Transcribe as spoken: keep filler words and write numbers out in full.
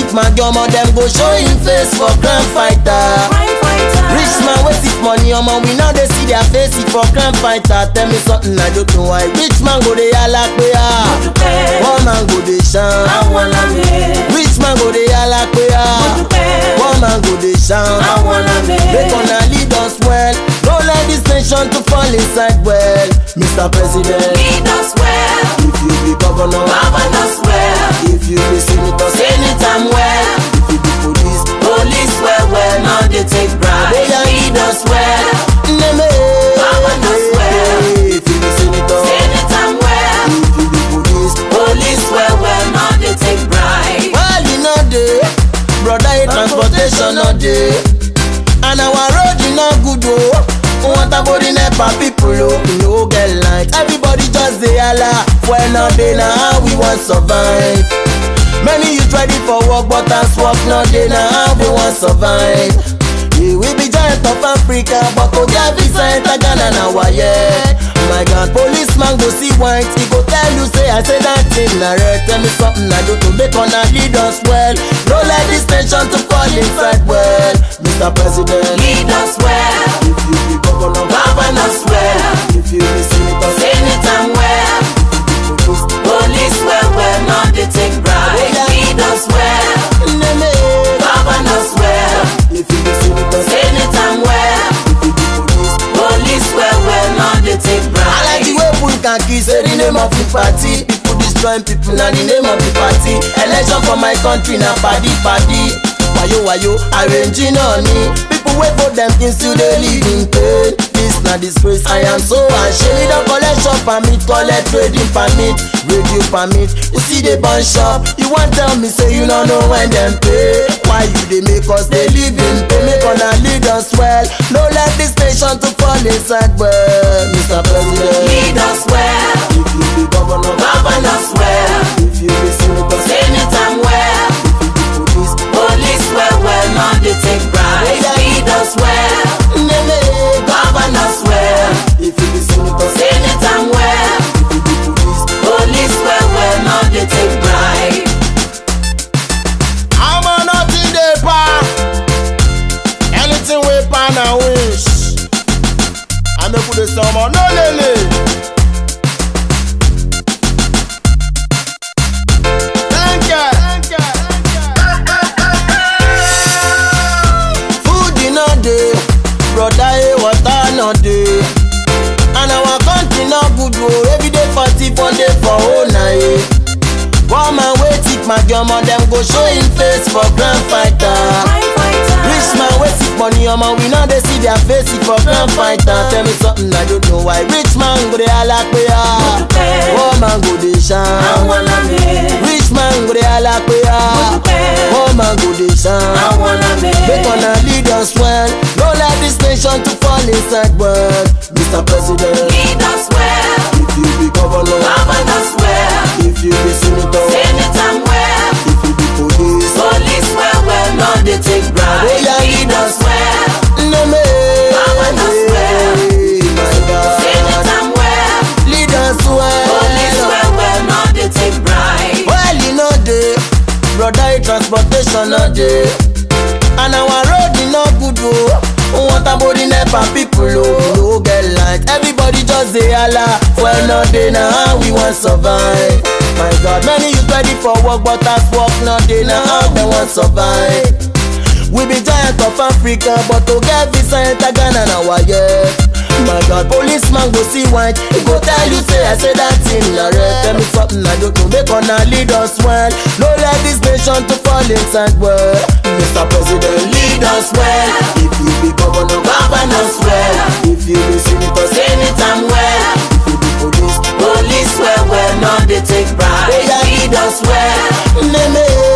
thief man, omo dem go show him face for crime fighter. Rich man wey thief money, omo we now dey see their face for crime fighter. Tell me something I don't know why. Rich man go dey yalla pe ah, one man go dey shout. Rich man go dey yalla pe ah, one man go dey shout. They gonna lead us well. Don't let this nation to fall inside well. Mister President, lead us well. If you be governor, govern us well. If you be senator, senate am well. If you be police, police well well. Now they take bribe. Lead us well. Govern us well. If you be senator, senate am well. If you be police, police well well. Now they take bribe. well you know dey, brother, transportation no dey, and our road e no good oh. Want about the NEPA people, oh, we no get light. Everybody just dey holla, well not dey na how we want survive. Many youth ready for work, but as work not dey na how we want survive. Yeah, we be giant of Africa, but to get visa enter Ghana na wire. My God, policeman go see white, he go tell you say I say that thing na red. Tell me something I do to make una lead us well. Don't let this nation to fall inside well. Mister President, lead us well. If you be governor, govern us well. If you be senator, senate am well. police, police well well. Now they take bribe. Lead us well. Govern us well. If you be senator, senate am well. if you be police, police well well. Now they take bribe. I like the way Pun Kanki say the name of the party. People destroying people na the name of the party. Election for my country na party party. Wayo wayo arranging on me. People wait for them things still they live in pain. This na disgrace, I am so ashamed. We don't collect shop permit, collect trading permit, radio permit. You see the burn shop, you want tell me say you don't know when them pay. Why you they make us they live in pain? Make una lead us well. No let this nation to fall inside well. Mister President, lead us well. if you be governor, Govern us well. if you be senator, Senate am well. if you be police, Police well well. Now they take bribe. Lead us well. Govern us well. if you be senator, Senate am well. if you be police. Police well well. Now they take bribe. I'm a nothing dey pa. Anything we pan and wish. I make put the summer no lele. Thank you. Food in no dey, brother, eh, water no dey, and our country no good oh. Every day party, one day for whole night. One man wey thief my omo dem go show him face for grand fighter. Rich man wey thief money, omo we now dey see their face for grand fighter. Tell me something I don't know why. Rich man go dey holla pe ah, one man go dey shout. Rich man go dey holla pe ah, one man go dey shout. Make una lead us well. Don't let this nation to fall inside well. Mister President, Lead us well. if you be governor, Govern us well. if you be senator, Senate am well. if you be police, Police well well. Now they take bribe. Lead us well. Govern us well. my God, Senate am well. lead us well. Police well well. Now they take bribe. Well, you know dey, brother, transportation no dey, and our road e no good oh. Want about the NEPA people oh, we no get light. Everybody just dey holla, well no dey na how we want survive. My God, many youth ready for work, but as work no dey na how they want survive. We be giant of Africa, but to get visa enter Ghana na wire. My God, policeman go see white, he go tell you say I say that thing na red. Tell me something I don't know, make una lead us well. No let this nation to fall inside well. Mister President, lead us well. If you be governor, Govern us well. if you be senator, Senate am well. if you be police, Police well well. Now they take bribe. Lead us well. name